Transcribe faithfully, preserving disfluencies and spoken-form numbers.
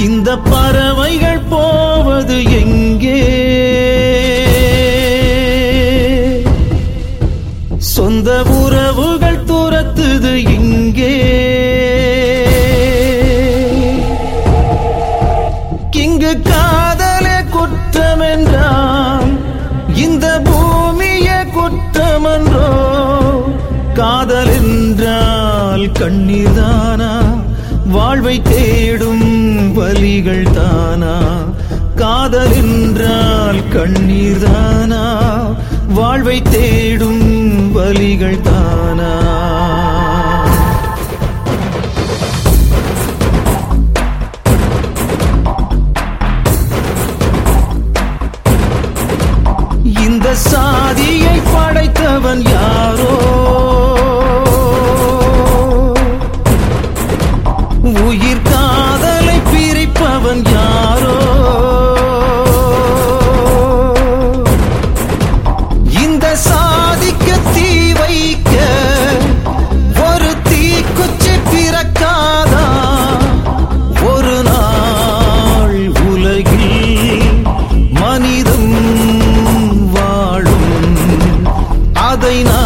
இந்த பறவைகள் போவது எங்கே? சொந்த உறவுகள் துரத்துது இங்கே. இங்கு காதலே குற்றம் என்றால் இந்த பூமியே குற்றமன்றோ? காதல் என்றால் கண்ணீர் தானா? வாழ்வை தேடும் வலிகள் தானா? காதல் என்றால் கண்ணீர் தானா? வாழ்வை தேடும் வலிகள் தானா? இந்த சாதியை படைத்தவன் யாரோ? உயிர் காதலை பிரிப்பவன் யாரோ? இந்த சாதிக்கு தீ வைக்க ஒரு தீக்குச்சி பிறக்காதா? ஒரு நாள் உலகில் மனிதம் வாழும், அதை நான்